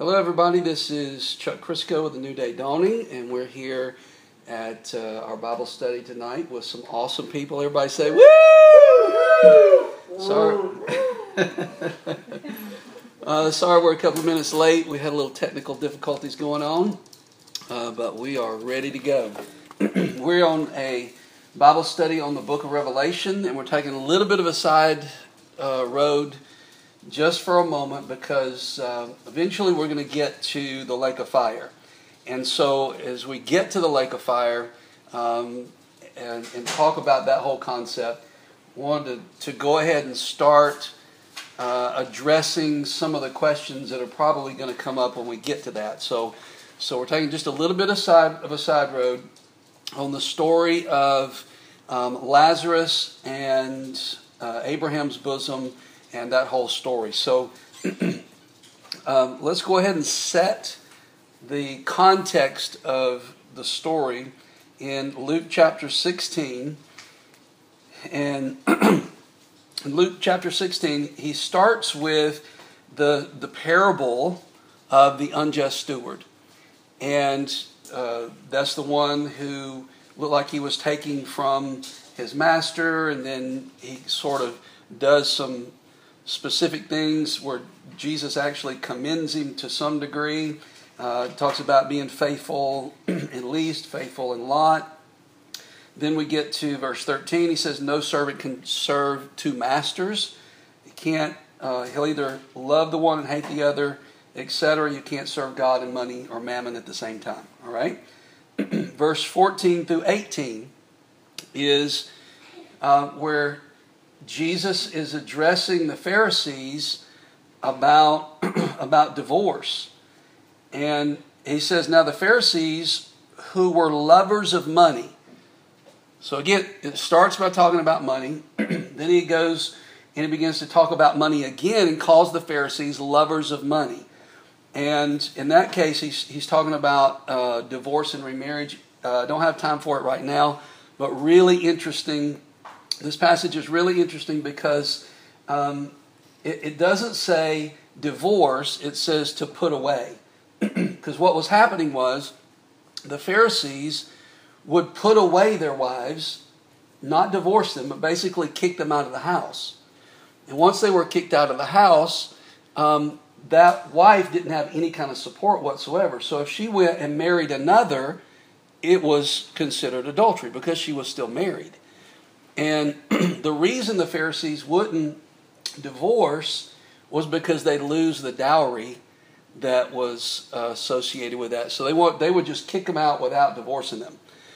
Hello, everybody. This is Chuck Crisco with the New Day Dawning, and we're here at our Bible study tonight with some awesome people. Everybody say, woo! Sorry. Sorry we're a couple of minutes late. We had a little technical difficulties going on, but we are ready to go. We're on a Bible study on the book of Revelation, and we're taking a little bit of a side road just for a moment because eventually we're going to get to the lake of fire. And so as we get to the lake of fire and talk about that whole concept, I wanted to go ahead and start addressing some of the questions that are probably going to come up when we get to that. So we're taking just a little bit of a side road on the story of Lazarus and Abraham's bosom and that whole story. So let's go ahead and set the context of the story in Luke chapter 16. And in Luke chapter 16, he starts with the parable of the unjust steward. And that's the one who looked like he was taking from his master, and then he sort of does some specific things where Jesus actually commends him to some degree. Talks about being faithful in least, faithful in lot. Then we get to verse 13. He says, no servant can serve two masters. He can't. He'll either love the one and hate the other, etc. You can't serve God and money or mammon at the same time. All right. Verse 14 through 18 is where Jesus is addressing the Pharisees about divorce. And he says, now the Pharisees who were lovers of money. So again, it starts by talking about money. Then he goes and he begins to talk about money again and calls the Pharisees lovers of money. And in that case, he's talking about divorce and remarriage. I don't have time for it right now, but really interesting. This passage is really interesting because it doesn't say divorce, it says to put away. Because what was happening was the Pharisees would put away their wives, not divorce them, but basically kick them out of the house. And once they were kicked out of the house, that wife didn't have any kind of support whatsoever. So if she went and married another, it was considered adultery because she was still married. And the reason the Pharisees wouldn't divorce was because they'd lose the dowry that was associated with that. So they would just kick them out without divorcing them.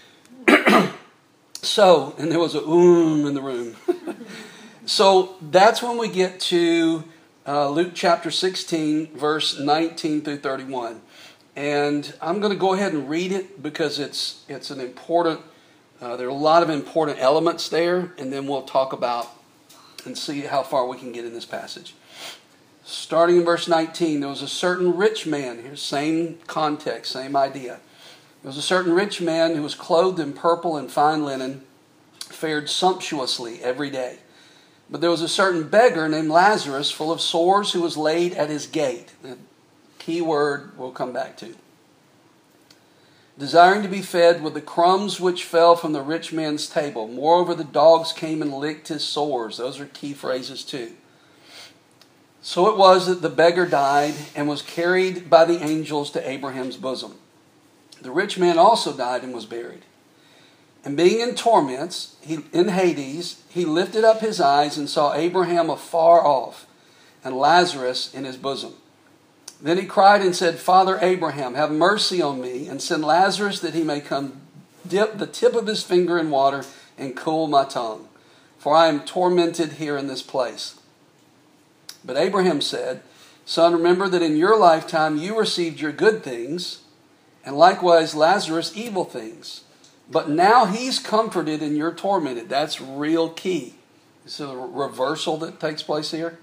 So, and there was a in the room. So that's when we get to Luke chapter 16, verse 19 through 31. And I'm going to go ahead and read it because it's an important. There are a lot of important elements there, and then we'll talk about and see how far we can get in this passage. Starting in verse 19, there was a certain rich man. Here's same context, same idea. There was a certain rich man who was clothed in purple and fine linen, fared sumptuously every day. But there was a certain beggar named Lazarus, full of sores, who was laid at his gate. The key word we'll come back to. Desiring to be fed with the crumbs which fell from the rich man's table. Moreover, the dogs came and licked his sores. Those are key phrases too. So it was that the beggar died and was carried by the angels to Abraham's bosom. The rich man also died and was buried. And being in torments, in Hades, he lifted up his eyes and saw Abraham afar off and Lazarus in his bosom. Then he cried and said, Father Abraham, have mercy on me, and send Lazarus that he may come dip the tip of his finger in water and cool my tongue, for I am tormented here in this place. But Abraham said, Son, remember that in your lifetime you received your good things, and likewise Lazarus evil things. But now he's comforted and you're tormented. That's real key. It's a reversal that takes place here.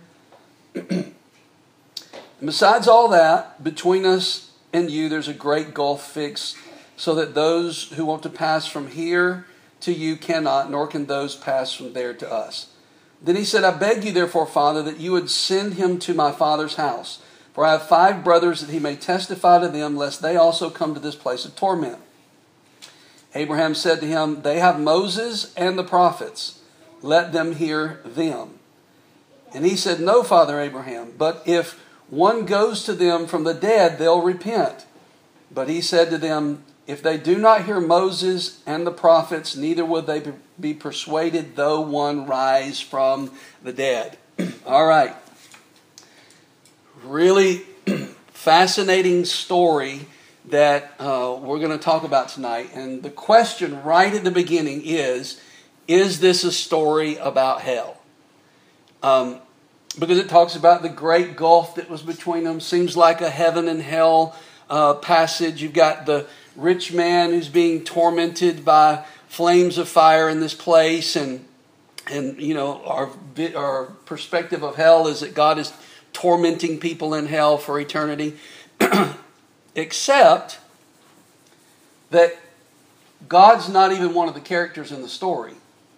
And besides all that, between us and you, there's a great gulf fixed, so that those who want to pass from here to you cannot, nor can those pass from there to us. Then he said, I beg you therefore, Father, that you would send him to my father's house. For I have 5 brothers, that he may testify to them, lest they also come to this place of torment. Abraham said to him, They have Moses and the prophets. Let them hear them. And he said, No, Father Abraham, but if one goes to them from the dead, they'll repent. But he said to them, If they do not hear Moses and the prophets, neither will they be persuaded, though one rise from the dead. All right. Really fascinating story that we're going to talk about tonight. And the question right at the beginning is this a story about hell? Because it talks about the great gulf that was between them. Seems like a heaven and hell passage. You've got the rich man who's being tormented by flames of fire in this place. And you know, our perspective of hell is that God is tormenting people in hell for eternity. Except that God's not even one of the characters in the story.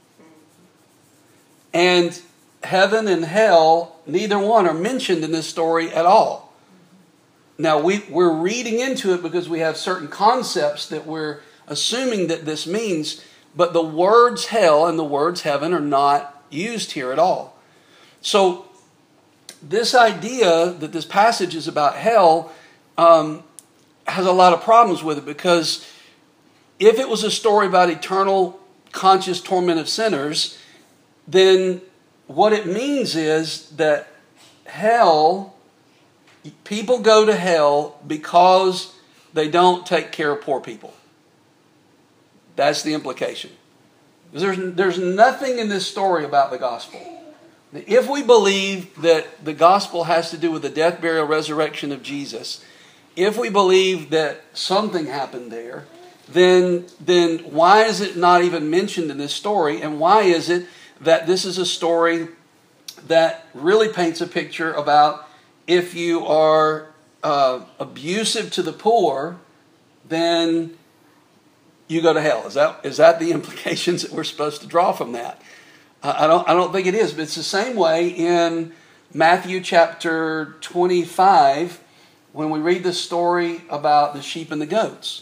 And heaven and hell, neither one are mentioned in this story at all. Now, we're reading into it because we have certain concepts that we're assuming that this means, but the words hell and the words heaven are not used here at all. So, this idea that this passage is about hell has a lot of problems with it, because if it was a story about eternal conscious torment of sinners, then what it means is that hell, people go to hell because they don't take care of poor people. That's the implication. There's nothing in this story about the gospel. If we believe that the gospel has to do with the death, burial, resurrection of Jesus, if we believe that something happened there, then why is it not even mentioned in this story? And why is it that this is a story that really paints a picture about if you are abusive to the poor, then you go to hell? Is that the implications that we're supposed to draw from that? I don't think it is, but it's the same way in Matthew chapter 25 when we read the story about the sheep and the goats.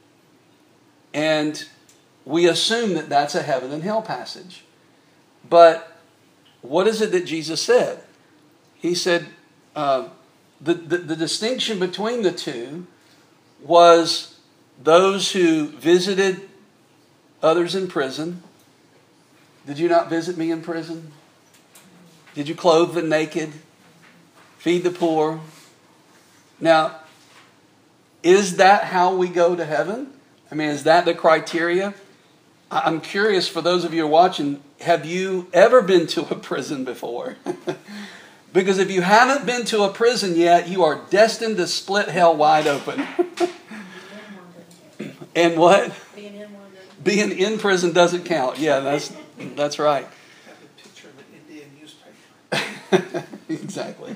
And we assume that that's a heaven and hell passage. But what is it that Jesus said? He said the distinction between the two was those who visited others in prison. Did you not visit me in prison? Did you clothe the naked? Feed the poor? Now, is that how we go to heaven? I mean, is that the criteria? I'm curious, for those of you who are watching, have you ever been to a prison before? Because if you haven't been to a prison yet, you are destined to split hell wide open. And what? Being in prison doesn't count. Yeah, that's right. Picture of an Indian newspaper. Exactly.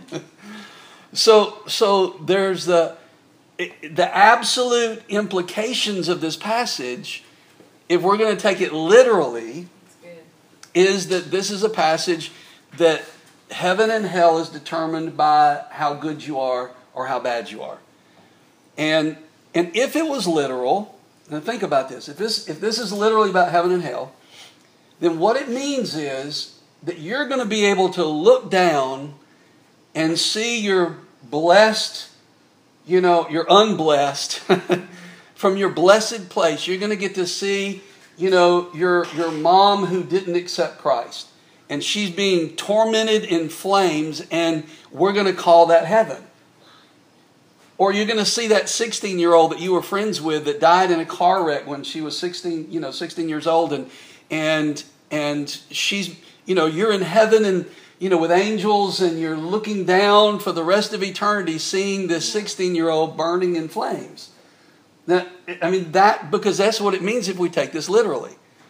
So there's the absolute implications of this passage, if we're going to take it literally, is that this is a passage that heaven and hell is determined by how good you are or how bad you are. And if it was literal, now think about this. If this is literally about heaven and hell, then what it means is that you're going to be able to look down and see your blessed, you're unblessed from your blessed place. You're going to get to see, your mom who didn't accept Christ, and she's being tormented in flames, and we're going to call that heaven. Or you're going to see that 16-year-old that you were friends with that died in a car wreck when she was 16 years old, and she's, you're in heaven and with angels, and you're looking down for the rest of eternity, seeing this 16-year-old burning in flames. Now, because that's what it means if we take this literally.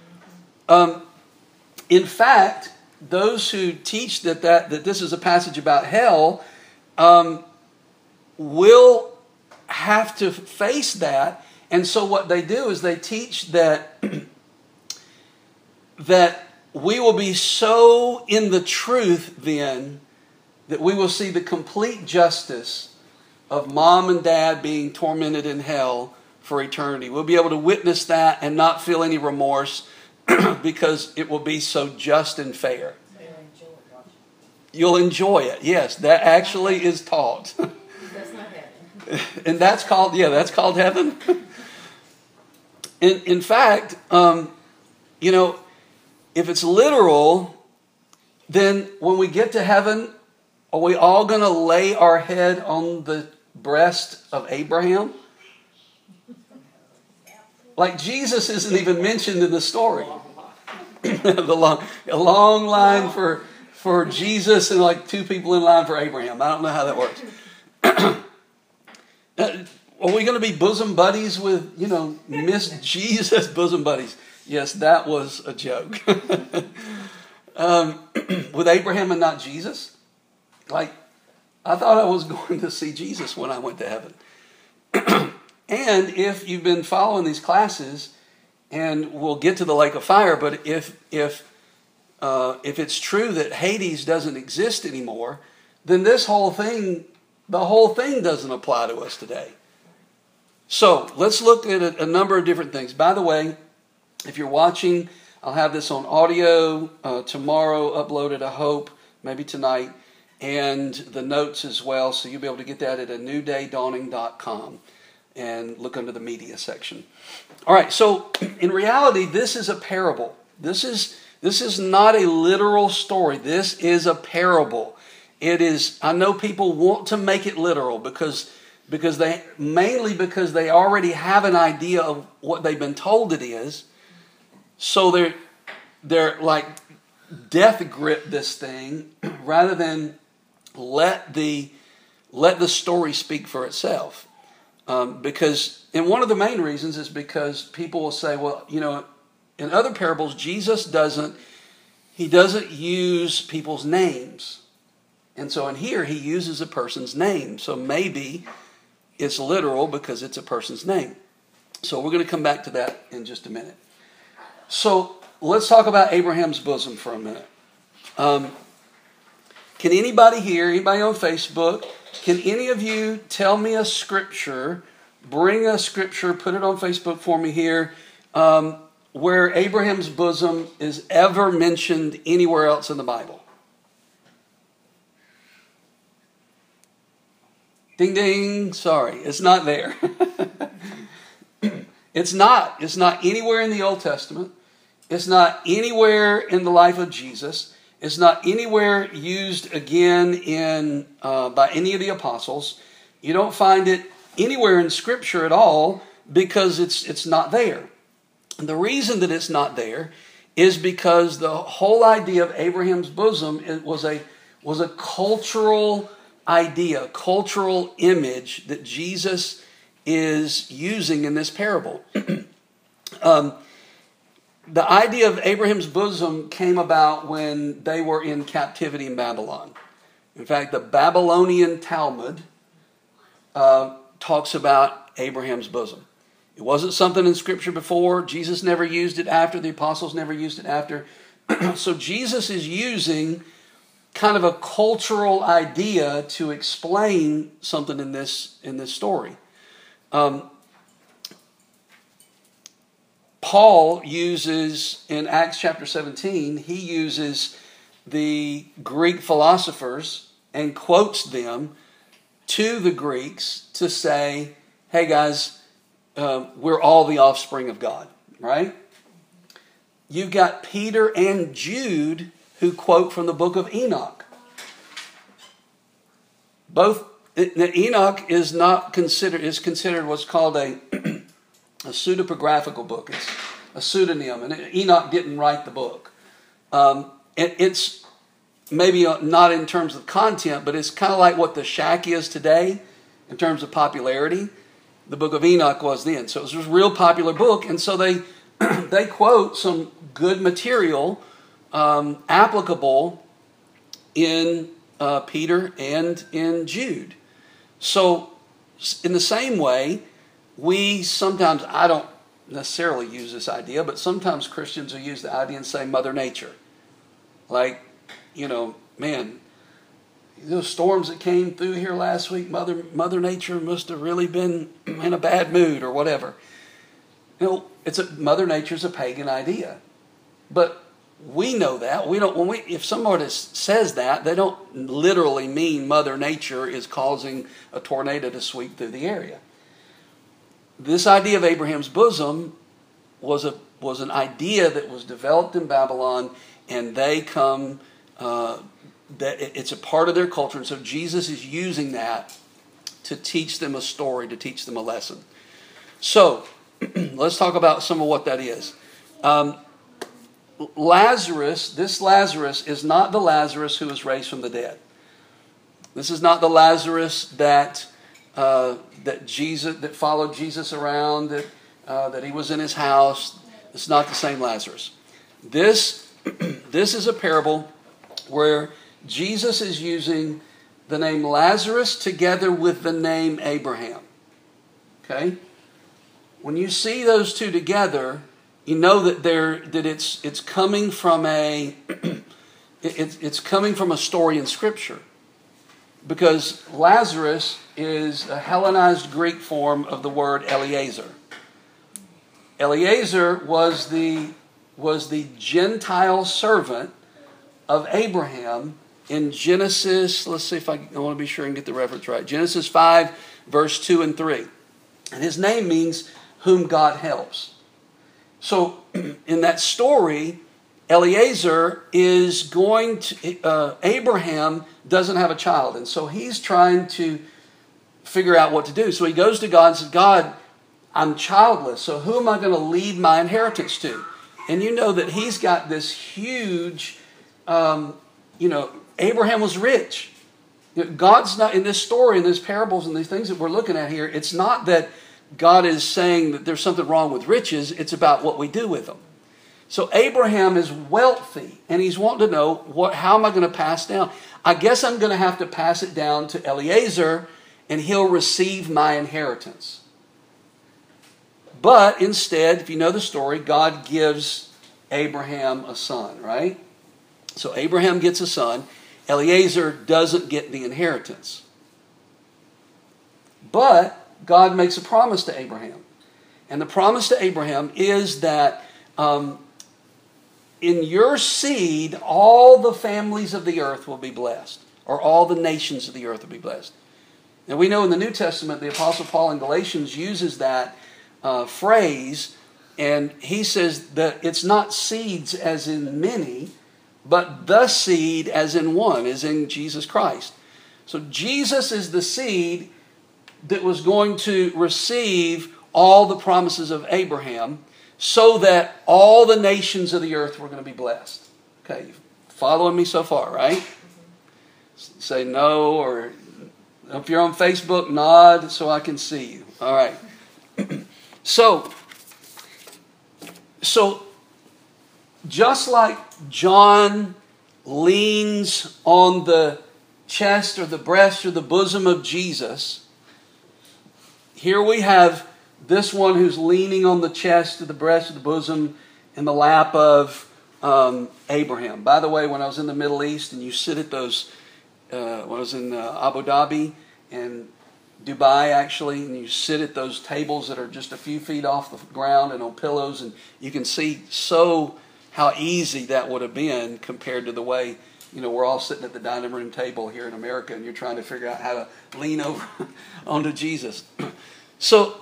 In fact, those who teach that this is a passage about hell will have to face that, and so what they do is they teach that we will be so in the truth then that we will see the complete justice of mom and dad being tormented in hell for eternity. We'll be able to witness that and not feel any remorse because it will be so just and fair. You'll enjoy it. Yes, that actually is taught. That's not heaven. And that's called heaven. In fact, if it's literal, then when we get to heaven, are we all going to lay our head on the breast of Abraham? Like Jesus isn't even mentioned in the story. A long line for Jesus and like 2 people in line for Abraham. I don't know how that works. Are we going to be bosom buddies with, Miss Jesus bosom buddies? Yes, that was a joke. With Abraham and not Jesus? Like, I thought I was going to see Jesus when I went to heaven. And if you've been following these classes, and we'll get to the lake of fire, but if it's true that Hades doesn't exist anymore, then the whole thing doesn't apply to us today. So let's look at a number of different things. By the way, if you're watching, I'll have this on audio tomorrow, uploaded, I hope, maybe tonight, and the notes as well, so you'll be able to get that at anewdaydawning.com and look under the media section. All right, so in reality, this is a parable. This is not a literal story. This is a parable. It is. I know people want to make it literal because they already have an idea of what they've been told it is. So they're like death grip this thing rather than let the story speak for itself. And one of the main reasons is because people will say, well, in other parables, Jesus doesn't use people's names. And so in here, he uses a person's name. So maybe it's literal because it's a person's name. So we're going to come back to that in just a minute. So let's talk about Abraham's bosom for a minute. Can anybody here, anybody on Facebook, can any of you tell me a scripture, bring a scripture, put it on Facebook for me here, where Abraham's bosom is ever mentioned anywhere else in the Bible? Ding, ding. Sorry, it's not there. It's not anywhere in the Old Testament. It's not anywhere in the life of Jesus. It's not anywhere used again by any of the apostles. You don't find it anywhere in Scripture at all because it's not there. And the reason that it's not there is because the whole idea of Abraham's bosom was a cultural idea, cultural image that Jesus is using in this parable. The idea of Abraham's bosom came about when they were in captivity in Babylon. In fact, the Babylonian Talmud talks about Abraham's bosom. It wasn't something in Scripture before. Jesus never used it after. The apostles never used it after. So Jesus is using kind of a cultural idea to explain something in this story. Paul uses, in Acts chapter 17, he uses the Greek philosophers and quotes them to the Greeks to say, hey guys, we're all the offspring of God, right? You've got Peter and Jude who quote from the book of Enoch. Enoch is considered what's called a pseudepigraphical book. It's a pseudonym, and Enoch didn't write the book. It's maybe not in terms of content, but it's kind of like what the Shack is today in terms of popularity. The book of Enoch was then. So it was a real popular book, and so they quote some good material applicable in Peter and in Jude. So in the same way, we sometimes, I don't necessarily use this idea, but sometimes Christians will use the idea and say Mother Nature. Like, man, those storms that came through here last week, Mother Nature must have really been in a bad mood or whatever. Mother Nature's a pagan idea. But we know that. If somebody says that, they don't literally mean Mother Nature is causing a tornado to sweep through the area. This idea of Abraham's bosom was an idea that was developed in Babylon, and they come, that it's a part of their culture. And so Jesus is using that to teach them a story, to teach them a lesson. So, let's talk about some of what that is. This Lazarus is not the Lazarus who was raised from the dead. This is not the Lazarus that followed Jesus around, that he was in his house. It's not the same Lazarus. This is a parable where Jesus is using the name Lazarus together with the name Abraham. Okay? When you see those two together, you know that it's coming from it's coming from a story in Scripture, because Lazarus is a Hellenized Greek form of the word Eliezer. Eliezer was the Gentile servant of Abraham in Genesis. Let's see if I want to be sure and get the reference right. Genesis 5, verse 2 and 3. And his name means whom God helps. So in that story, Eliezer is going to, Abraham doesn't have a child. And so he's trying to figure out what to do. So he goes to God and says, God, I'm childless. So who am I going to leave my inheritance to? And you know that he's got this huge, Abraham was rich. God's not, in this story, in these parables and these things that we're looking at here, it's not that God is saying that there's something wrong with riches. It's about what we do with them. So Abraham is wealthy, and he's wanting to know, how am I going to pass down? I guess I'm going to have to pass it down to Eliezer, and he'll receive my inheritance. But instead, if you know the story, God gives Abraham a son, right? So Abraham gets a son. Eliezer doesn't get the inheritance. But God makes a promise to Abraham. And the promise to Abraham is that in your seed, all the families of the earth will be blessed. Or all the nations of the earth will be blessed. Now we know in the New Testament, the Apostle Paul in Galatians uses that phrase. And he says that it's not seeds as in many, but the seed as in one, as in Jesus Christ. So Jesus is the seed that was going to receive all the promises of Abraham, so that all the nations of the earth were going to be blessed. Okay, you following me so far, right? Say no, or if you're on Facebook, nod so I can see you. All right. So just like John leans on the chest or the breast or the bosom of Jesus, here we have this one who's leaning on the chest or the breast or the bosom in the lap of Abraham. By the way, when I was in the Middle East and you sit at those, when I was in Abu Dhabi and Dubai actually, and you sit at those tables that are just a few feet off the ground and on pillows, and you can see how easy that would have been compared to the way, we're all sitting at the dining room table here in America, and you're trying to figure out how to lean over onto Jesus. So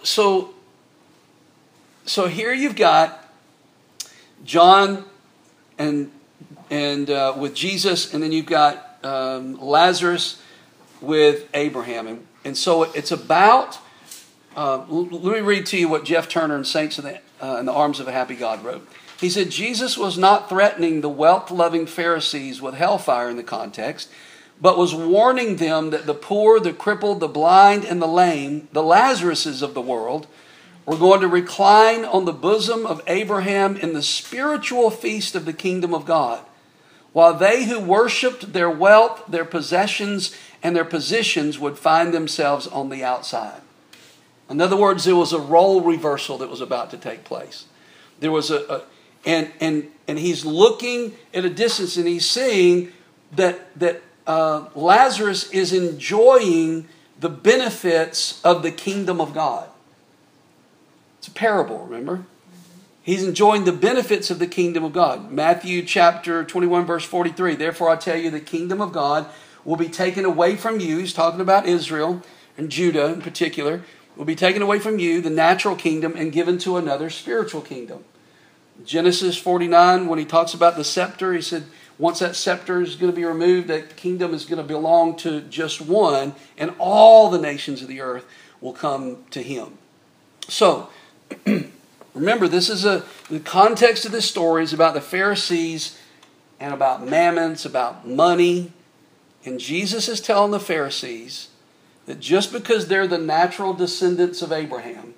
here you've got John and with Jesus, and then you've got Lazarus with Abraham, and so it's about. Let me read to you what Jeff Turner in Saints in the Arms of a Happy God wrote. He said, Jesus was not threatening the wealth-loving Pharisees with hellfire in the context, but was warning them that the poor, the crippled, the blind, and the lame, the Lazaruses of the world, were going to recline on the bosom of Abraham in the spiritual feast of the kingdom of God, while they who worshipped their wealth, their possessions, and their positions would find themselves on the outside. In other words, there was a role reversal that was about to take place. There was and he's looking at a distance, and he's seeing that Lazarus is enjoying the benefits of the kingdom of God. It's a parable, remember? He's enjoying the benefits of the kingdom of God. Matthew chapter 21, verse 43. Therefore I tell you, the kingdom of God will be taken away from you. He's talking about Israel and Judah in particular. Will be taken away from you, the natural kingdom, and given to another spiritual kingdom. Genesis 49, when he talks about the scepter, he said, once that scepter is going to be removed, that kingdom is going to belong to just one, and all the nations of the earth will come to him. So, remember, the context of this story is about the Pharisees and about mammon, it's about money. And Jesus is telling the Pharisees that just because they're the natural descendants of Abraham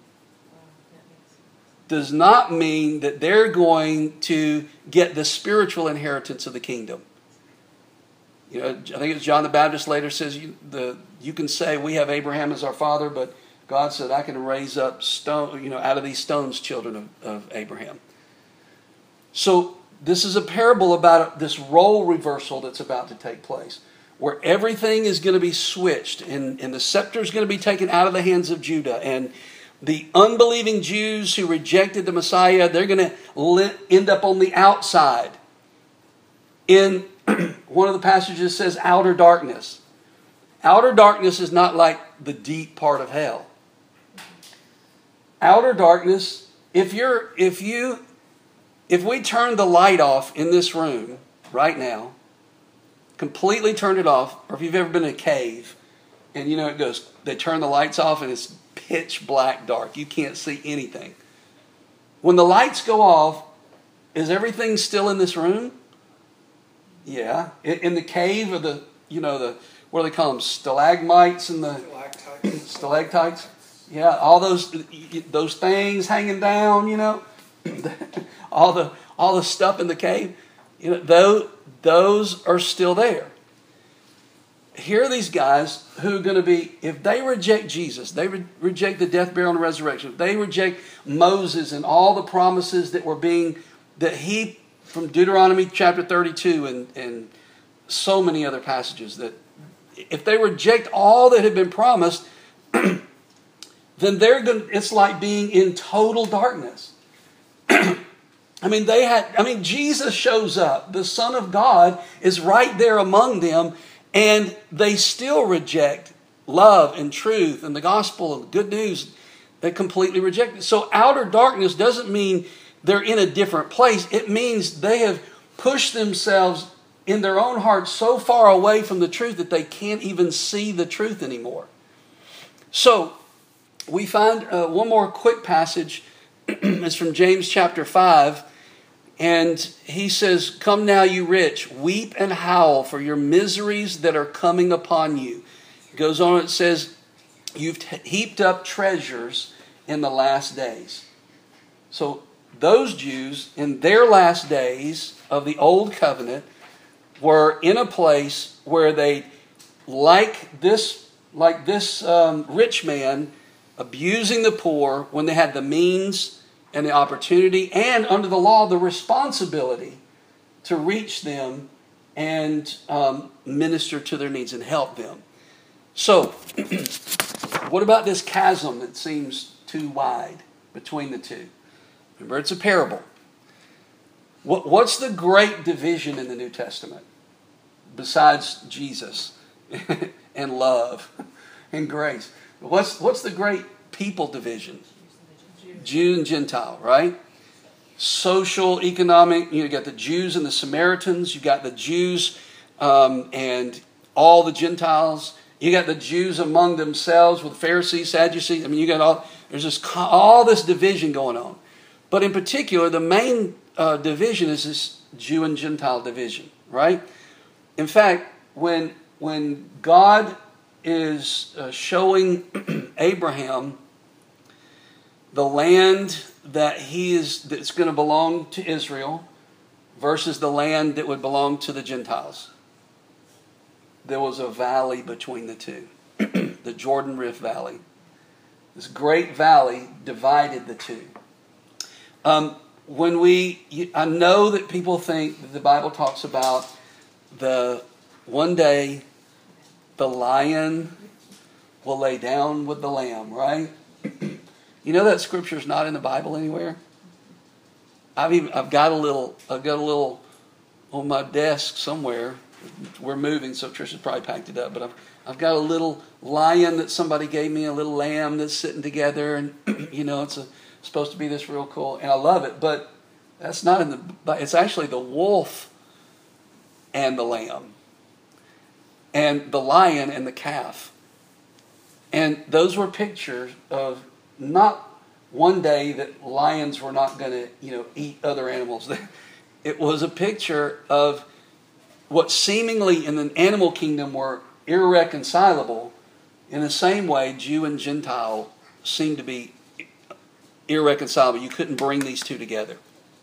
does not mean that they're going to get the spiritual inheritance of the kingdom. You know, I think it's John the Baptist later says, you can say we have Abraham as our father, but God said, I can raise up out of these stones children of Abraham. So this is a parable about this role reversal that's about to take place, where everything is going to be switched, and the scepter is going to be taken out of the hands of Judah, and the unbelieving Jews who rejected the Messiah, they're going to end up on the outside. In one of the passages says outer darkness. Outer darkness is not like the deep part of hell. Outer darkness, if we turn the light off in this room right now, completely turn it off, or if you've ever been in a cave and they turn the lights off and it's pitch black dark. You can't see anything. When the lights go off, is everything still in this room? Yeah. In the cave or what do they call them? Stalagmites and the stalactites. Yeah, all those things hanging down, all the stuff in the cave, those are still there. Here are these guys who are going to be, if they reject Jesus, they reject the death, burial, and resurrection, if they reject Moses and all the promises from Deuteronomy chapter 32 and so many other passages, that if they reject all that had been promised, then it's like being in total darkness. Jesus shows up. The Son of God is right there among them, and they still reject love and truth and the gospel and good news. They completely reject it. So outer darkness doesn't mean they're in a different place. It means they have pushed themselves in their own hearts so far away from the truth that they can't even see the truth anymore. So we find one more quick passage. It's from James chapter 5. And he says, "Come now, you rich, weep and howl for your miseries that are coming upon you." It goes on, it says, "You've heaped up treasures in the last days." So those Jews in their last days of the old covenant were in a place where they, like this rich man, abusing the poor when they had the means and the opportunity, and under the law, the responsibility to reach them and minister to their needs and help them. So, what about this chasm that seems too wide between the two? Remember, it's a parable. What's the great division in the New Testament besides Jesus and love and grace? What's the great people division? Jew and Gentile, right? Social, economic, you got the Jews and the Samaritans, you got the Jews and all the Gentiles, you got the Jews among themselves with Pharisees, Sadducees, you got there's all this division going on. But in particular, the main division is this Jew and Gentile division, right? In fact, when God is showing Abraham the land that's going to belong to Israel versus the land that would belong to the Gentiles, there was a valley between the two. The Jordan Rift Valley. This great valley divided the two. I know that people think that the Bible talks about the one day the lion will lay down with the lamb, right? You know that scripture is not in the Bible anywhere? I've got a little on my desk somewhere. We're moving, so Trisha's probably packed it up. But I've got a little lion that somebody gave me, a little lamb that's sitting together, and it's supposed to be this real cool, and I love it. But that's not in the. It's actually the wolf and the lamb, and the lion and the calf, and those were pictures of not one day that lions were not going to eat other animals. It was a picture of what seemingly in the animal kingdom were irreconcilable. In the same way, Jew and Gentile seemed to be irreconcilable. You couldn't bring these two together.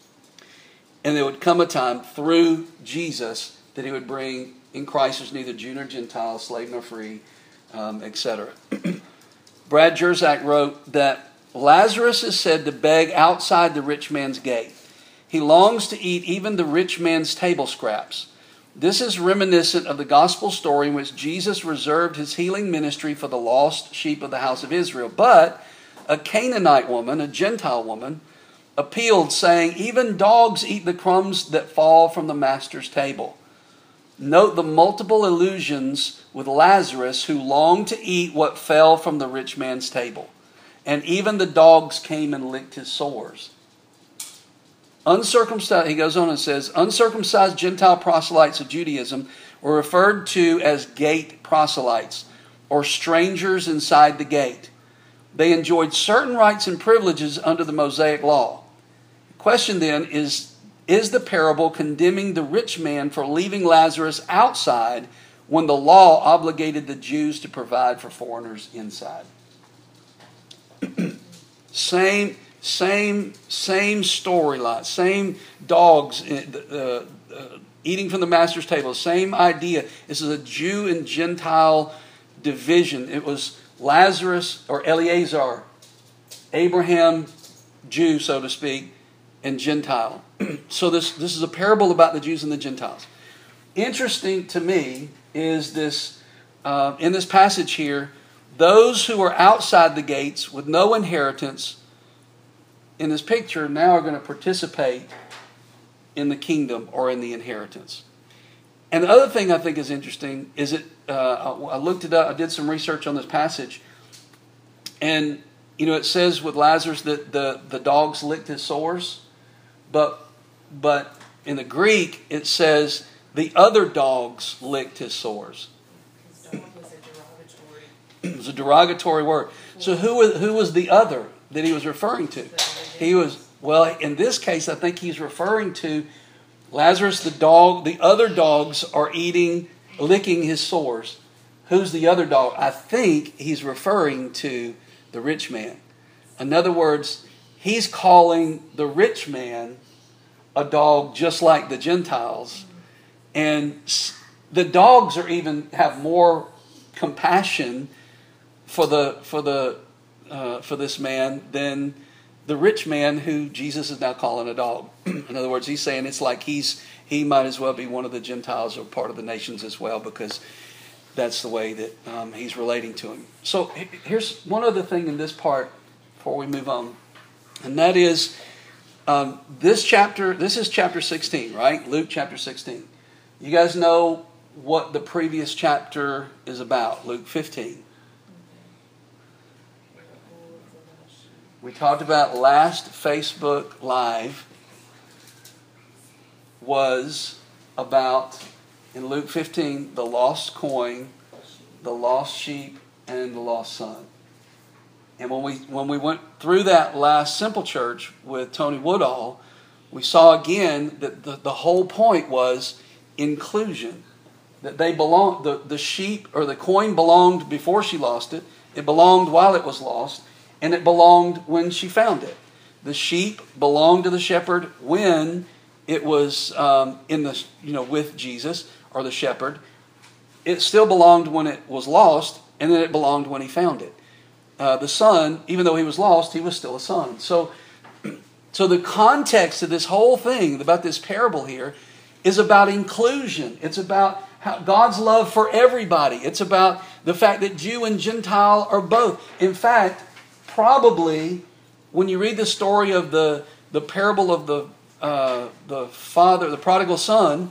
And there would come a time through Jesus that he would bring, in Christ there's neither Jew nor Gentile, slave nor free, etc. Brad Jersak wrote that Lazarus is said to beg outside the rich man's gate. He longs to eat even the rich man's table scraps. This is reminiscent of the gospel story in which Jesus reserved his healing ministry for the lost sheep of the house of Israel. But a Canaanite woman, a Gentile woman, appealed, saying, even dogs eat the crumbs that fall from the master's table. Note the multiple allusions with Lazarus, who longed to eat what fell from the rich man's table. And even the dogs came and licked his sores. Uncircumcised, he goes on and says, uncircumcised Gentile proselytes of Judaism were referred to as gate proselytes, or strangers inside the gate. They enjoyed certain rights and privileges under the Mosaic law. The question then is the parable condemning the rich man for leaving Lazarus outside when the law obligated the Jews to provide for foreigners inside? Same storyline, same dogs eating from the master's table, same idea. This is a Jew and Gentile division. It was Lazarus or Eleazar, Abraham, Jew, so to speak, and Gentile. So this is a parable about the Jews and the Gentiles. Interesting to me is this, in this passage here, those who are outside the gates with no inheritance in this picture now are going to participate in the kingdom or in the inheritance. And the other thing I think is interesting is I looked it up, I did some research on this passage, and it says with Lazarus that the dogs licked his sores, but in the Greek it says the other dogs licked his sores. It was a derogatory word. So who was the other that he was referring to? In this case, I think he's referring to Lazarus, the dog. The other dogs are licking his sores. Who's the other dog? I think he's referring to the rich man. In other words, he's calling the rich man a dog just like the Gentiles. And the dogs have more compassion for this man than the rich man who Jesus is now calling a dog. In other words, he's saying it's like he might as well be one of the Gentiles or part of the nations as well, because that's the way that he's relating to him. So here's one other thing in this part before we move on, and that is this chapter. This is chapter 16, right? Luke chapter 16. You guys know what the previous chapter is about, Luke 15. We talked about last Facebook Live was about, in Luke 15, the lost coin, the lost sheep, and the lost son. And when we went through that last Simple Church with Tony Woodall, we saw again that the whole point was inclusion. That they belonged, the sheep or the coin belonged before she lost it. It belonged while it was lost. And it belonged when she found it. The sheep belonged to the shepherd when it was with Jesus or the shepherd. It still belonged when it was lost, and then it belonged when he found it. The son, even though he was lost, he was still a son. So the context of this whole thing, about this parable here, is about inclusion. It's about God's love for everybody. It's about the fact that Jew and Gentile are both. In fact, probably when you read the story of the parable of the father, the prodigal son,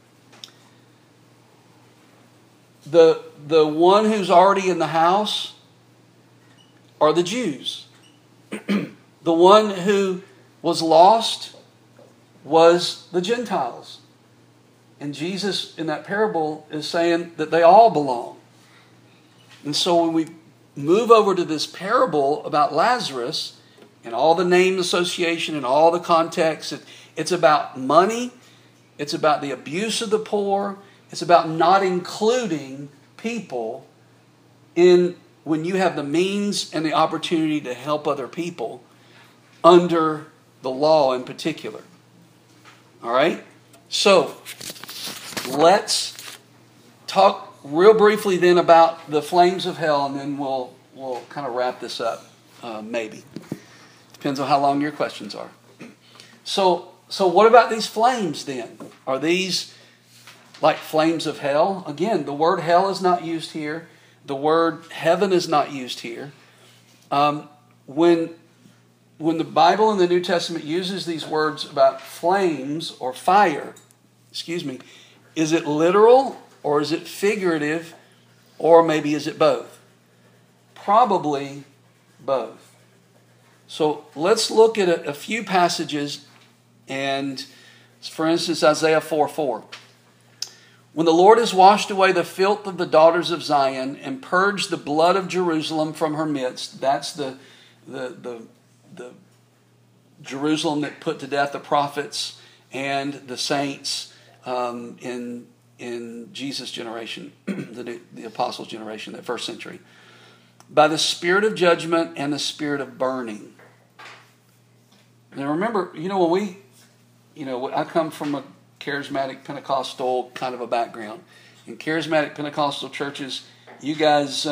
the one who's already in the house are the Jews. The one who was lost was the Gentiles. And Jesus in that parable is saying that they all belong. And so when we move over to this parable about Lazarus and all the name association and all the context, it's about money, it's about the abuse of the poor, it's about not including people in when you have the means and the opportunity to help other people under the law in particular. All right? So, let's talk real briefly then about the flames of hell, and then we'll kind of wrap this up, maybe. Depends on how long your questions are. So what about these flames then? Are these like flames of hell? Again, the word hell is not used here. The word heaven is not used here. When the Bible in the New Testament uses these words about flames or fire, is it literal or is it figurative, or maybe is it both? Probably both. So let's look at a few passages, and for instance, Isaiah 4:4. When the Lord has washed away the filth of the daughters of Zion and purged the blood of Jerusalem from her midst, that's the Jerusalem that put to death the prophets and the saints in Jesus' generation, the apostles' generation, that first century. By the spirit of judgment and the spirit of burning. Now remember, I come from a charismatic Pentecostal kind of a background. In charismatic Pentecostal churches, you guys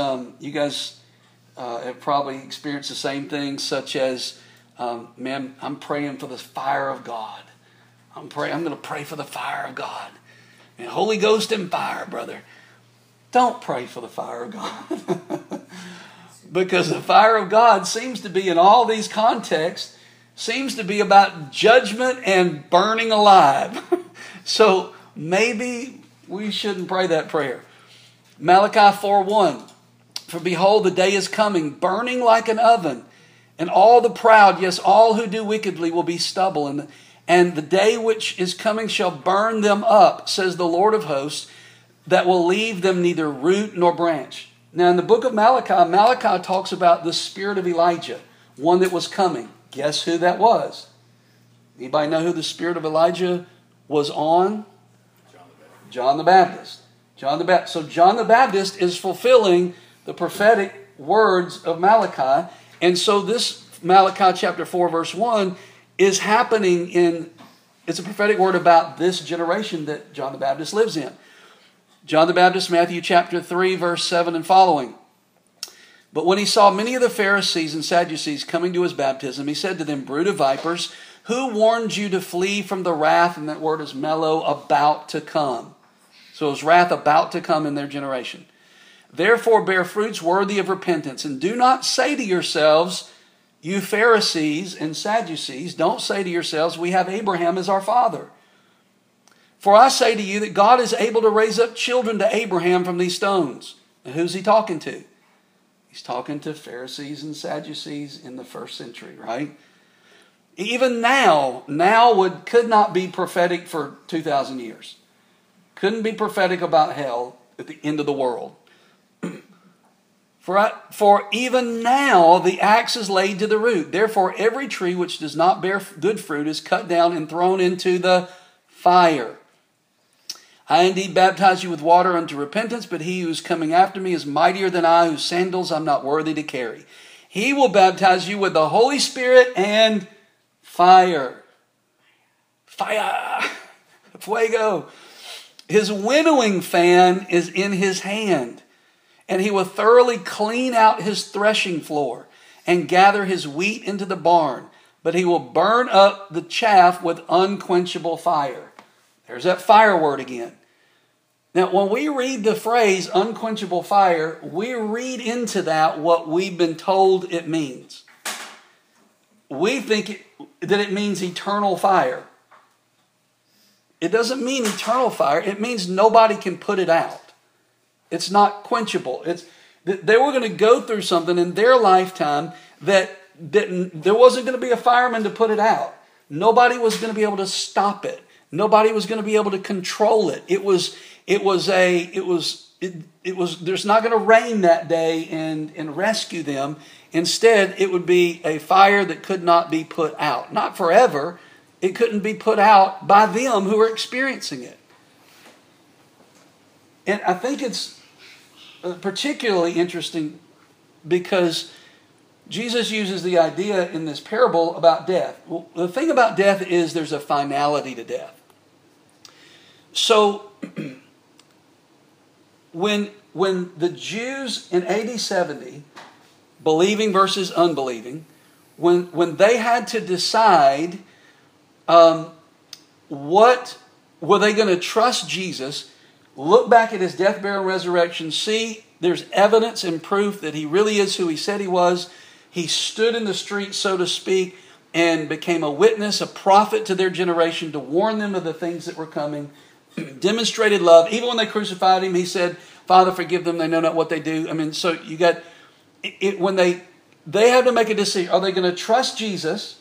have probably experienced the same things, such as, man, I'm praying for the fire of God. I'm going to pray for the fire of God. And Holy Ghost and fire, brother. Don't pray for the fire of God. Because the fire of God seems to be, in all these contexts, seems to be about judgment and burning alive. So maybe we shouldn't pray that prayer. Malachi 4:1. For behold, the day is coming, burning like an oven, and all the proud, yes, all who do wickedly will be stubble. And the day which is coming shall burn them up, says the Lord of hosts, that will leave them neither root nor branch. Now in the book of Malachi talks about the spirit of Elijah, one that was coming. Guess who that was? Anybody know who the spirit of Elijah was on? John the Baptist. So John the Baptist is fulfilling the prophetic words of Malachi. And so this Malachi chapter 4 verse 1 is happening it's a prophetic word about this generation that John the Baptist lives in. John the Baptist, Matthew chapter 3 verse 7 and following. But when he saw many of the Pharisees and Sadducees coming to his baptism, he said to them, brood of vipers, who warned you to flee from the wrath, and that word is mellow, about to come. So it was wrath about to come in their generation. Therefore bear fruits worthy of repentance, and do not say to yourselves, you Pharisees and Sadducees, don't say to yourselves, we have Abraham as our father. For I say to you that God is able to raise up children to Abraham from these stones. And who's he talking to? He's talking to Pharisees and Sadducees in the first century, right? Even now could not be prophetic for 2,000 years. Couldn't be prophetic about hell at the end of the world. For even now the axe is laid to the root. Therefore every tree which does not bear good fruit is cut down and thrown into the fire. I indeed baptize you with water unto repentance, but he who is coming after me is mightier than I, whose sandals I'm not worthy to carry. He will baptize you with the Holy Spirit and fire. Fire. Fuego. His winnowing fan is in his hand, and he will thoroughly clean out his threshing floor and gather his wheat into the barn, but he will burn up the chaff with unquenchable fire. There's that fire word again. Now, when we read the phrase unquenchable fire, we read into that what we've been told it means. We think that it means eternal fire. It doesn't mean eternal fire. It means nobody can put it out. It's not quenchable. They were going to go through something in their lifetime that there wasn't going to be a fireman to put it out. Nobody was going to be able to stop it. Nobody was going to be able to control it. There's not going to rain that day and rescue them. Instead, it would be a fire that could not be put out. Not forever. It couldn't be put out by them who were experiencing it. And I think it's particularly interesting because Jesus uses the idea in this parable about death. Well, the thing about death is there's a finality to death. So when the Jews in AD 70, believing versus unbelieving, when they had to decide what were they going to trust Jesus, look back at his death, burial, and resurrection, see there's evidence and proof that he really is who he said he was. He stood in the street, so to speak, and became a witness, a prophet to their generation to warn them of the things that were coming. Demonstrated love. Even when they crucified him, he said, Father, forgive them, they know not what they do. I mean, so you got it when they had to make a decision. Are they going to trust Jesus?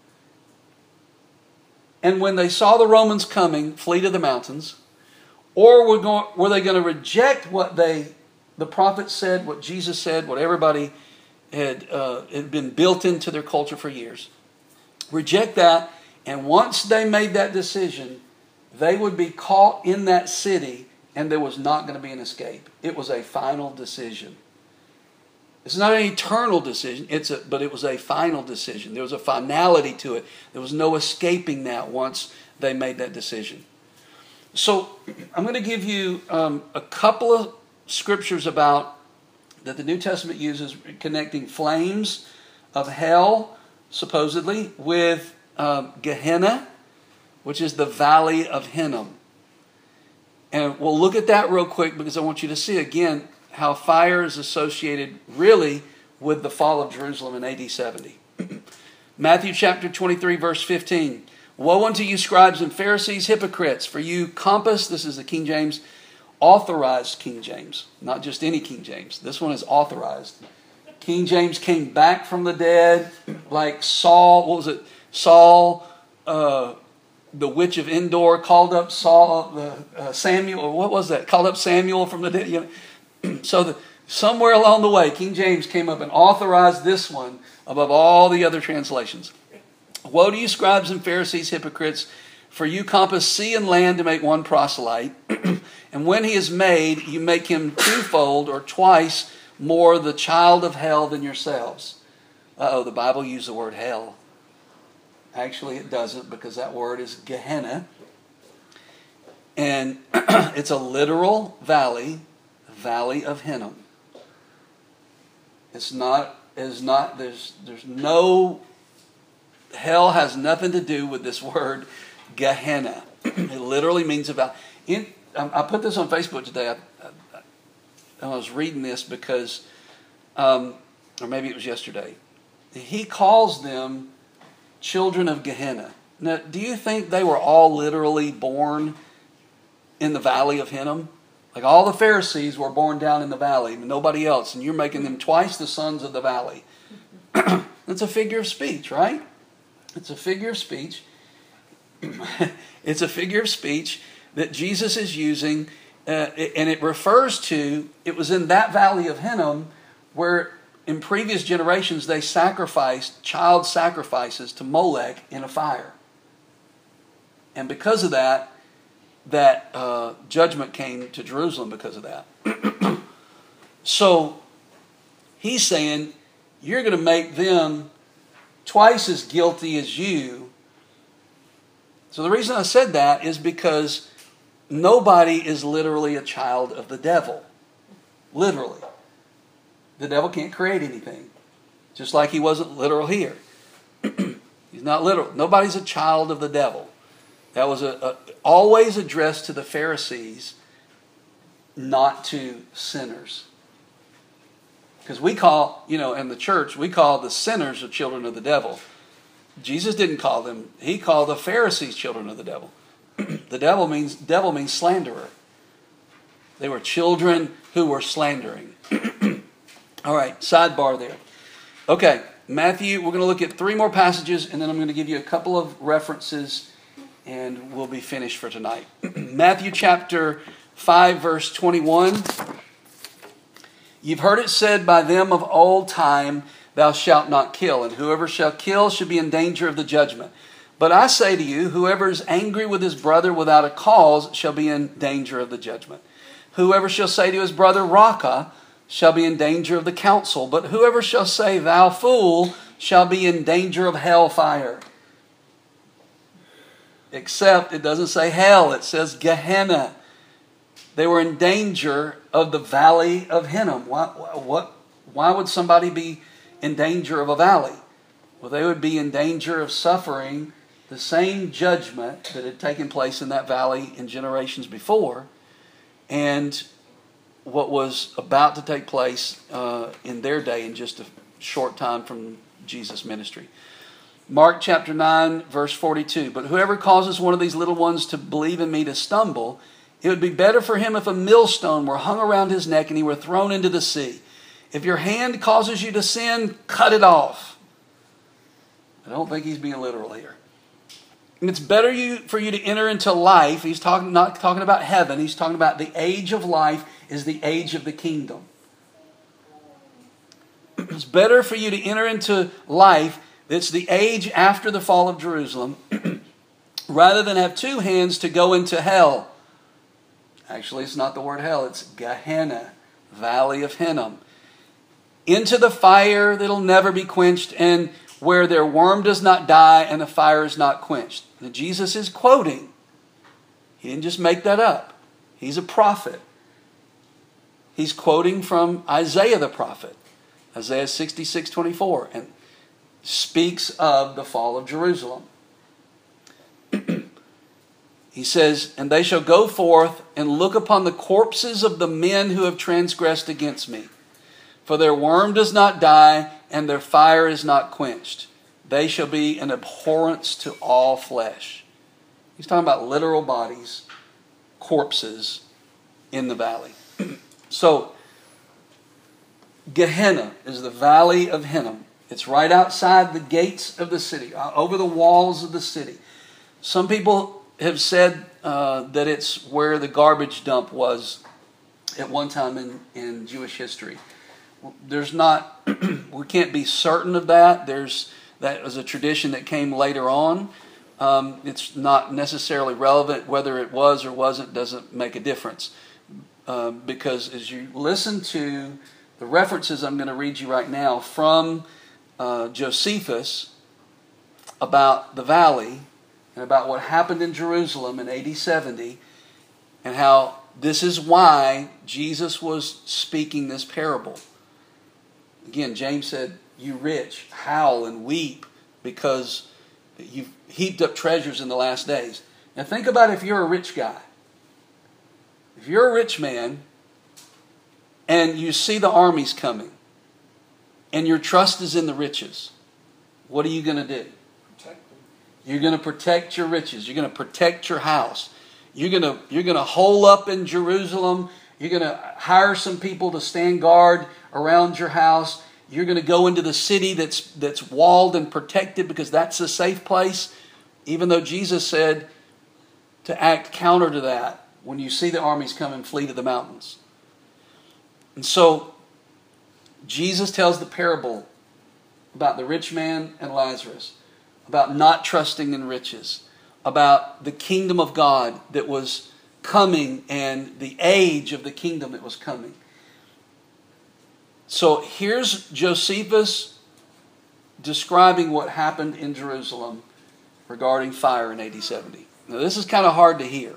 And when they saw the Romans coming, flee to the mountains? Or were they going to reject what the prophet said, what Jesus said, what everybody had been built into their culture for years? Reject that, and once they made that decision, they would be caught in that city, and there was not going to be an escape. It was a final decision. It's not an eternal decision, but it was a final decision. There was a finality to it. There was no escaping that once they made that decision. So I'm going to give you a couple of scriptures that the New Testament uses connecting flames of hell, supposedly, with Gehenna, which is the valley of Hinnom. And we'll look at that real quick because I want you to see again how fire is associated really with the fall of Jerusalem in AD 70. Matthew chapter 23, verse 15. Woe unto you, scribes and Pharisees, hypocrites, for you compass, this is the King James, authorized King James, not just any King James. This one is authorized. King James came back from the dead, like Saul. What was it? Saul, the witch of Endor, called up Samuel. Or what was that? Called up Samuel from the dead. You know? So somewhere along the way, King James came up and authorized this one above all the other translations. Woe to you, scribes and Pharisees, hypocrites, for you compass sea and land to make one proselyte, and when he is made, you make him twofold or twice more the child of hell than yourselves. The Bible used the word hell. Actually, it doesn't, because that word is Gehenna. And it's a literal valley of Hinnom. There's no, hell has nothing to do with this word Gehenna. It literally means a valley. I put this on Facebook today. I was reading this because, or maybe it was yesterday. He calls them children of Gehenna. Now, do you think they were all literally born in the valley of Hinnom? Like all the Pharisees were born down in the valley, nobody else, and you're making them twice the sons of the valley. It's a figure of speech, right? It's a figure of speech. It's a figure of speech that Jesus is using, and it refers to, it was in that valley of Hinnom where in previous generations they sacrificed child sacrifices to Molech in a fire. And because of that, judgment came to Jerusalem because of that. So he's saying, you're going to make them twice as guilty as you. So the reason I said that is because nobody is literally a child of the devil. Literally. The devil can't create anything. Just like he wasn't literal here. He's not literal. Nobody's a child of the devil. That was always addressed to the Pharisees not to sinners. Because we call, in the church, we call the sinners the children of the devil. Jesus didn't call them. He called the Pharisees children of the devil. The devil means slanderer. They were children who were slandering. All right, sidebar there. Okay, Matthew, we're going to look at 3 more passages, and then I'm going to give you a couple of references, and we'll be finished for tonight. Matthew chapter 5, verse 21. You've heard it said by them of old time, thou shalt not kill, and whoever shall kill shall be in danger of the judgment. But I say to you, whoever is angry with his brother without a cause shall be in danger of the judgment. Whoever shall say to his brother, Raca, shall be in danger of the council. But whoever shall say, thou fool, shall be in danger of hellfire. Except it doesn't say hell, it says Gehenna. They were in danger of the valley of Hinnom. Why would somebody be in danger of a valley? Well, they would be in danger of suffering the same judgment that had taken place in that valley in generations before, and what was about to take place in their day in just a short time from Jesus' ministry. Mark chapter 9, verse 42. But whoever causes one of these little ones to believe in me to stumble, it would be better for him if a millstone were hung around his neck and he were thrown into the sea. If your hand causes you to sin, cut it off. I don't think he's being literal here. And it's better for you to enter into life. He's not talking about heaven. He's talking about the age of life is the age of the kingdom. It's better for you to enter into life. It's the age after the fall of Jerusalem, rather than have 2 hands to go into hell. Actually, it's not the word hell. It's Gehenna, valley of Hinnom. Into the fire that'll never be quenched, and where their worm does not die and the fire is not quenched. Now, Jesus is quoting. He didn't just make that up. He's a prophet. He's quoting from Isaiah the prophet. Isaiah 66:24, and speaks of the fall of Jerusalem. He says, and they shall go forth and look upon the corpses of the men who have transgressed against me. For their worm does not die, and their fire is not quenched. They shall be an abhorrence to all flesh. He's talking about literal bodies, corpses in the valley. So, Gehenna is the valley of Hinnom. It's right outside the gates of the city, over the walls of the city. Some people have said that it's where the garbage dump was at one time in Jewish history. There's not, we can't be certain of that. That was a tradition that came later on. It's not necessarily relevant whether it was or wasn't, doesn't make a difference. Because as you listen to the references I'm going to read you right now from Josephus about the valley and about what happened in Jerusalem in AD 70 and how this is why Jesus was speaking this parable. Again, James said, you rich, howl and weep because you've heaped up treasures in the last days. Now think about if you're a rich guy. If you're a rich man and you see the armies coming and your trust is in the riches, what are you going to do? Protect them. You're going to protect your riches. You're going to protect your house. You're going to hole up in Jerusalem. You're going to hire some people to stand guard around your house. You're going to go into the city that's walled and protected because that's a safe place. Even though Jesus said to act counter to that. When you see the armies come and flee to the mountains. And so Jesus tells the parable about the rich man and Lazarus, about not trusting in riches, about the kingdom of God that was coming and the age of the kingdom that was coming. So here's Josephus describing what happened in Jerusalem regarding fire in AD 70. Now this is kind of hard to hear.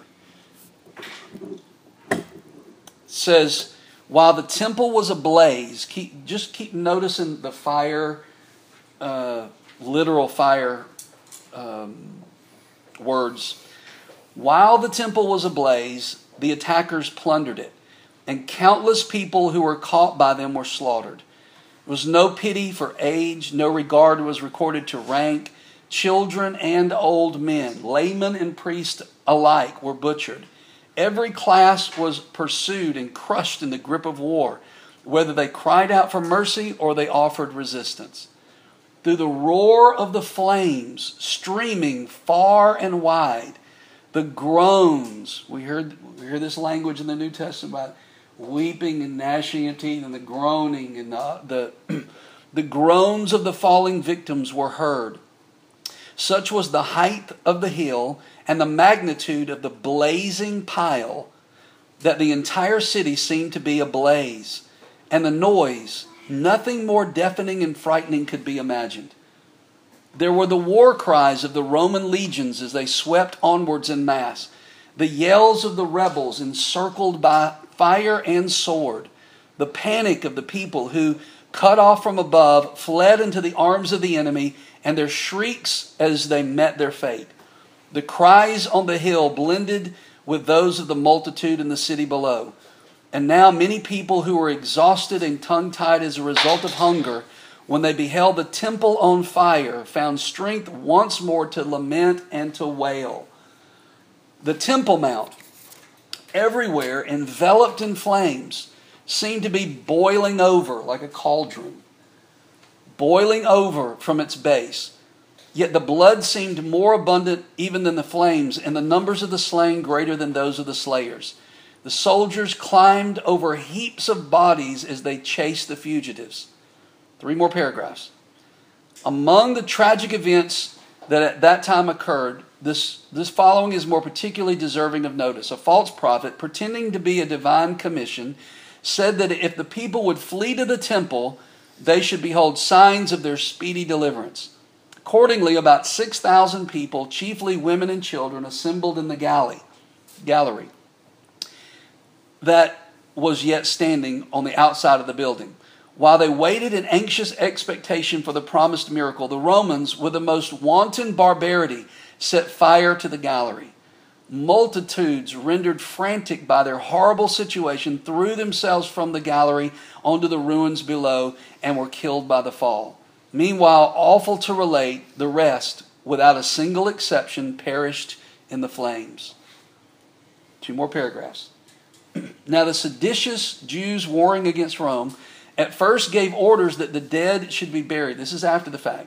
It says, while the temple was ablaze, keep noticing the fire, literal fire words. While the temple was ablaze, the attackers plundered it. and countless people who were caught by them were slaughtered. There was no pity for age, no regard was recorded to rank. Children and old men, laymen and priests alike were butchered. Every class was pursued and crushed in the grip of war, whether they cried out for mercy or they offered resistance. Through the roar of the flames streaming far and wide, the groans, we hear this language in the New Testament about weeping and gnashing of teeth, and the groaning and the groans of the falling victims were heard. Such was the height of the hill and the magnitude of the blazing pile that the entire city seemed to be ablaze, and the noise, nothing more deafening and frightening could be imagined. There were the war cries of the Roman legions as they swept onwards in mass, the yells of the rebels encircled by fire and sword, the panic of the people who, cut off from above, fled into the arms of the enemy, and their shrieks as they met their fate. The cries on the hill blended with those of the multitude in the city below. And now many people who were exhausted and tongue-tied as a result of hunger, when they beheld the temple on fire, found strength once more to lament and to wail. The Temple Mount, everywhere enveloped in flames, seemed to be boiling over like a cauldron, boiling over from its base. Yet the blood seemed more abundant even than the flames, and the numbers of the slain greater than those of the slayers. The soldiers climbed over heaps of bodies as they chased the fugitives. 3 more paragraphs. Among the tragic events that at that time occurred, this following is more particularly deserving of notice. A false prophet, pretending to be a divine commission, said that if the people would flee to the temple, they should behold signs of their speedy deliverance. Accordingly, about 6,000 people, chiefly women and children, assembled in the gallery that was yet standing on the outside of the building. While they waited in anxious expectation for the promised miracle, the Romans, with the most wanton barbarity, set fire to the gallery. Multitudes, rendered frantic by their horrible situation, threw themselves from the gallery onto the ruins below and were killed by the fall. Meanwhile, awful to relate, the rest, without a single exception, perished in the flames. 2 more paragraphs. Now the seditious Jews warring against Rome at first gave orders that the dead should be buried. This is after the fact.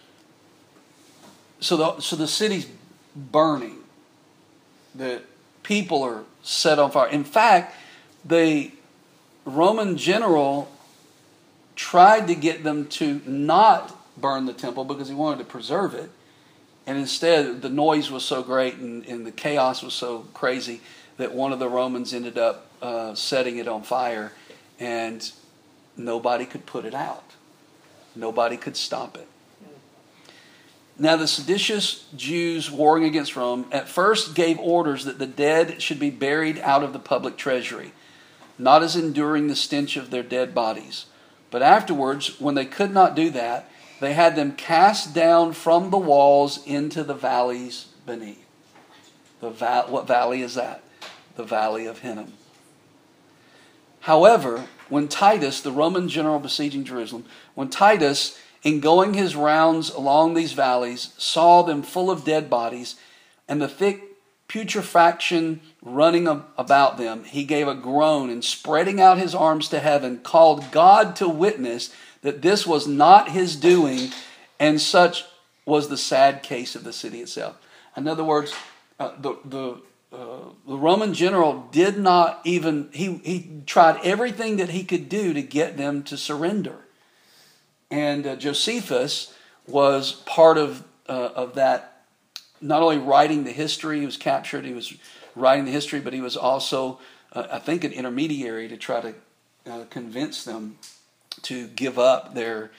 So the city's burning. The people are set on fire. In fact, the Roman general tried to get them to not burn the temple because he wanted to preserve it. And instead, the noise was so great and the chaos was so crazy that one of the Romans ended up setting it on fire, and nobody could put it out. Nobody could stop it. Now the seditious Jews warring against Rome at first gave orders that the dead should be buried out of the public treasury, not as enduring the stench of their dead bodies. But afterwards, when they could not do that, they had them cast down from the walls into the valleys beneath. What valley is that? The Valley of Hinnom. However, when Titus, the Roman general besieging Jerusalem, when Titus, in going his rounds along these valleys, saw them full of dead bodies and the thick putrefaction running about them, he gave a groan and, spreading out his arms to heaven, called God to witness that this was not his doing, and such was the sad case of the city itself. In other words, the Roman general did not even, he tried everything that he could do to get them to surrender. And Josephus was part of that, not only writing the history, he was captured, he was writing the history, but he was also, I think, an intermediary to try to convince them to give up their,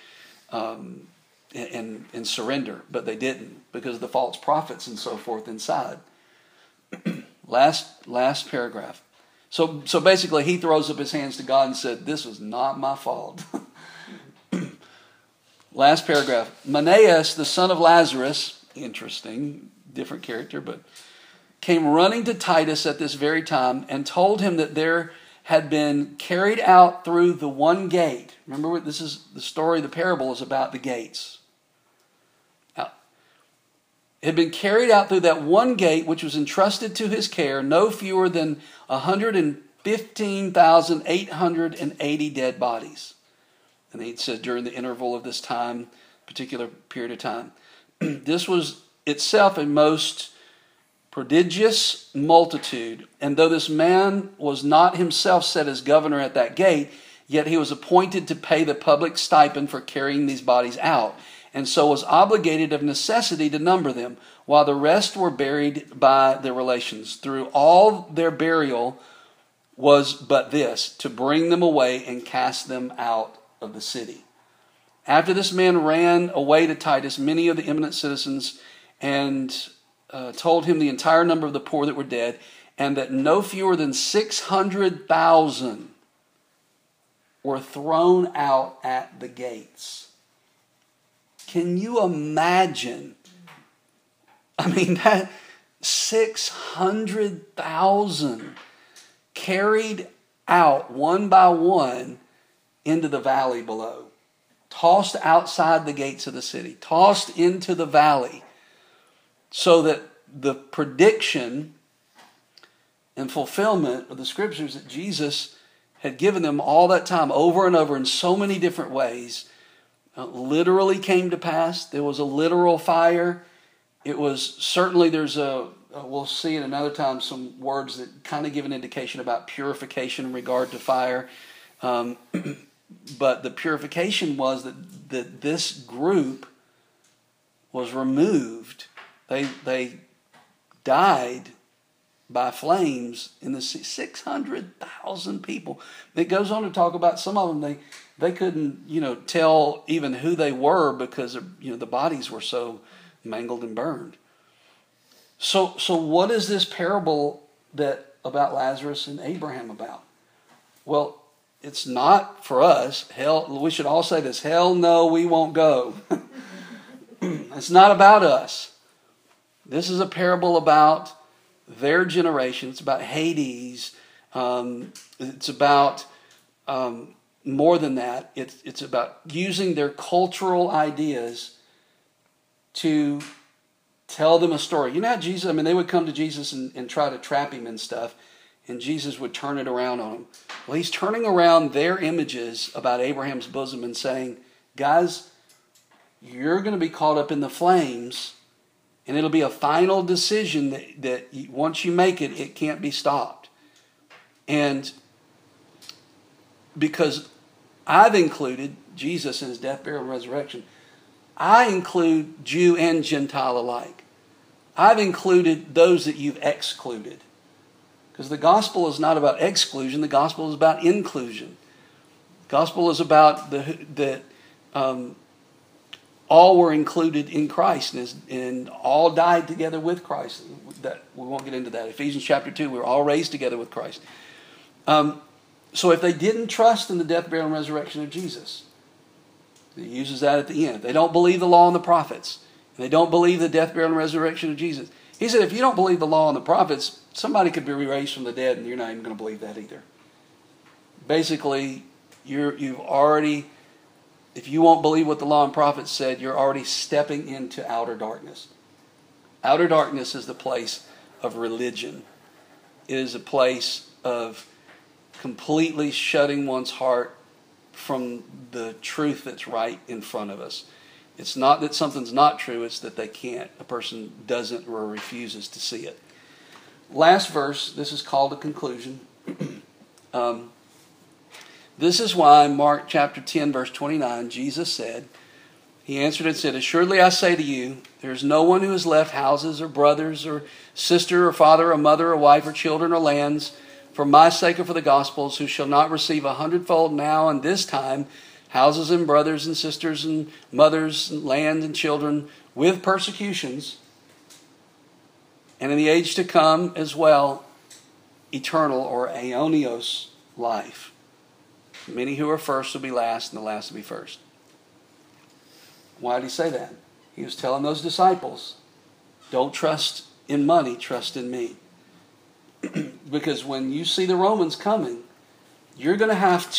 and surrender. But they didn't because of the false prophets and so forth inside. Last paragraph. So basically he throws up his hands to God and said, "This was not my fault." Last paragraph. Manaeus, the son of Lazarus, interesting, different character, but came running to Titus at this very time and told him that there had been carried out through the one gate. Remember, this is the story, the parable is about the gates. Now, it had been carried out through that one gate, which was entrusted to his care, no fewer than 115,880 dead bodies. And he said during the interval of this time, particular period of time. This was itself a most prodigious multitude, and though this man was not himself set as governor at that gate, yet he was appointed to pay the public stipend for carrying these bodies out, and so was obligated of necessity to number them, while the rest were buried by their relations. Through all their burial was but this, to bring them away and cast them out of the city. After this man ran away to Titus many of the eminent citizens, and told him the entire number of the poor that were dead, and that no fewer than 600,000 were thrown out at the gates. Can you imagine? I mean, that 600,000 carried out one by one into the valley below, tossed outside the gates of the city, tossed into the valley, so that the prediction and fulfillment of the scriptures that Jesus had given them all that time over and over in so many different ways literally came to pass. There was a literal fire. It was certainly, we'll see in another time some words that kind of give an indication about purification in regard to fire. But the purification was that this group was removed. They died by flames in the sea. 600,000 people. It goes on to talk about some of them. They couldn't, tell even who they were because the bodies were so mangled and burned. So what is this parable about Lazarus and Abraham about? Well, it's not for us. Hell, we should all say this. Hell no, we won't go. It's not about us. This is a parable about their generation. It's about Hades. It's about more than that. It's about using their cultural ideas to tell them a story. You know how Jesus, they would come to Jesus and try to trap him and stuff, and Jesus would turn it around on them. Well, he's turning around their images about Abraham's bosom and saying, guys, you're going to be caught up in the flames, and it'll be a final decision that once you make it, it can't be stopped. And because I've included Jesus in his death, burial, and resurrection, I include Jew and Gentile alike. I've included those that you've excluded. Because the gospel is not about exclusion, the gospel is about inclusion. The gospel is about that all were included in Christ and all died together with Christ. That we won't get into that. Ephesians chapter 2, we're all raised together with Christ. So if they didn't trust in the death, burial, and resurrection of Jesus, he uses that at the end. If they don't believe the law and the prophets, and they don't believe the death, burial, and resurrection of Jesus, he said, if you don't believe the law and the prophets, somebody could be raised from the dead and you're not even going to believe that either. Basically, you've already, if you won't believe what the law and prophets said, you're already stepping into outer darkness. Outer darkness is the place of religion. It is a place of completely shutting one's heart from the truth that's right in front of us. It's not that something's not true, it's that they can't. A person doesn't or refuses to see it. Last verse, this is called a conclusion. This is why in Mark chapter 10, verse 29, Jesus said, he answered and said, assuredly I say to you, there is no one who has left houses or brothers or sister or father or mother or wife or children or lands for my sake or for the gospel's, who shall not receive 100-fold now and this time, houses and brothers and sisters and mothers and land and children with persecutions, and in the age to come as well, eternal or aionios life. Many who are first will be last, and the last will be first. Why did he say that? He was telling those disciples, don't trust in money, trust in me. Because when you see the Romans coming, you're going to have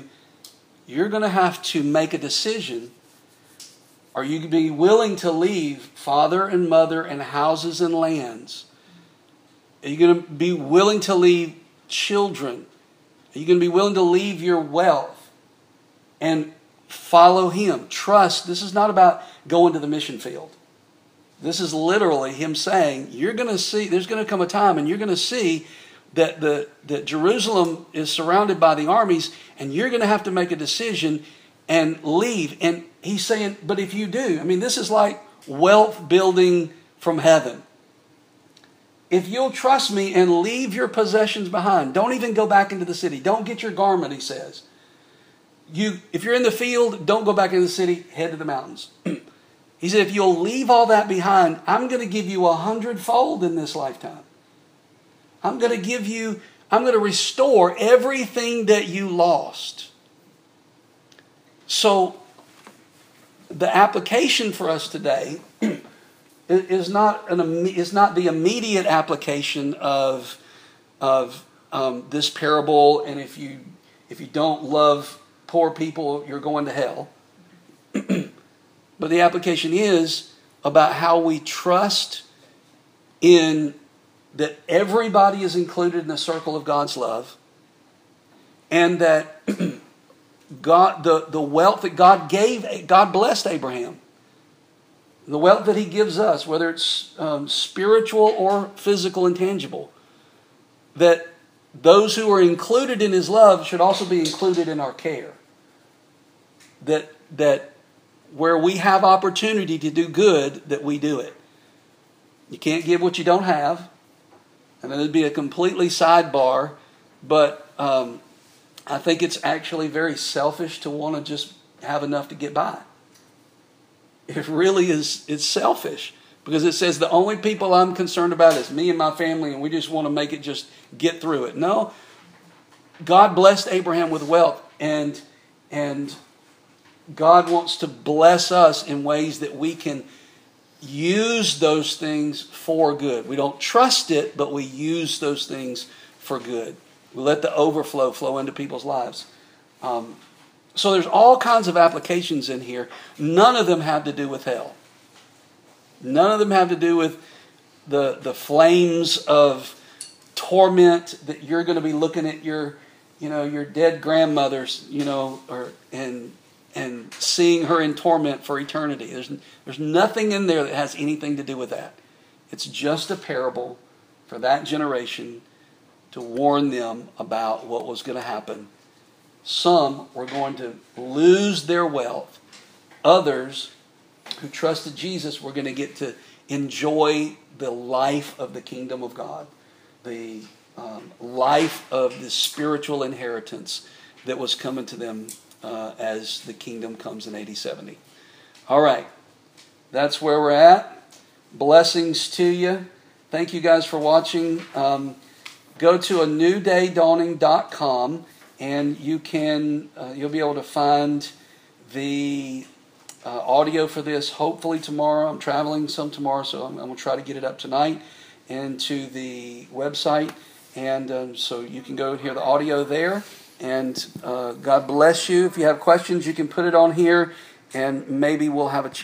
to make a decision. Are you going to be willing to leave father and mother and houses and lands? Are you going to be willing to leave children? Are you going to be willing to leave your wealth and follow Him? Trust. This is not about going to the mission field. This is literally Him saying, you're going to see, there's going to come a time and you're going to see that Jerusalem is surrounded by the armies, and you're going to have to make a decision and leave. And He's saying, but if you do, this is like wealth building from heaven. If you'll trust me and leave your possessions behind, don't even go back into the city. Don't get your garment, He says. If you're in the field, don't go back into the city, head to the mountains. He said, if you'll leave all that behind, I'm going to give you 100-fold in this lifetime. I'm going to restore everything that you lost. So, the application for us today is not the immediate application of this parable. And if you don't love poor people, you're going to hell. But the application is about how we trust in that everybody is included in the circle of God's love, and that the wealth that God gave, God blessed Abraham. The wealth that He gives us, whether it's spiritual or physical and tangible, that those who are included in His love should also be included in our care. That where we have opportunity to do good, that we do it. You can't give what you don't have. And it'd be a completely sidebar, but I think it's actually very selfish to want to just have enough to get by. It really is. It's selfish, because it says the only people I'm concerned about is me and my family, and we just want to make it just get through it. No, God blessed Abraham with wealth, and God wants to bless us in ways that we can use those things for good. We don't trust it, but we use those things for good. We let the overflow flow into people's lives. So there's all kinds of applications in here. None of them have to do with hell. None of them have to do with the flames of torment that you're going to be looking at your dead grandmother's, and seeing her in torment for eternity. There's nothing in there that has anything to do with that. It's just a parable for that generation to warn them about what was going to happen. Some were going to lose their wealth. Others who trusted Jesus were going to get to enjoy the life of the kingdom of God, the life of the spiritual inheritance that was coming to them as the kingdom comes in AD 70. All right. That's where we're at. Blessings to you. Thank you guys for watching. Go to anewdaydawning.com and you'll be able to find the audio for this hopefully tomorrow. I'm traveling some tomorrow, so I'm going to try to get it up tonight and to the website. And so you can go and hear the audio there. And God bless you. If you have questions, you can put it on here, and maybe we'll have a chance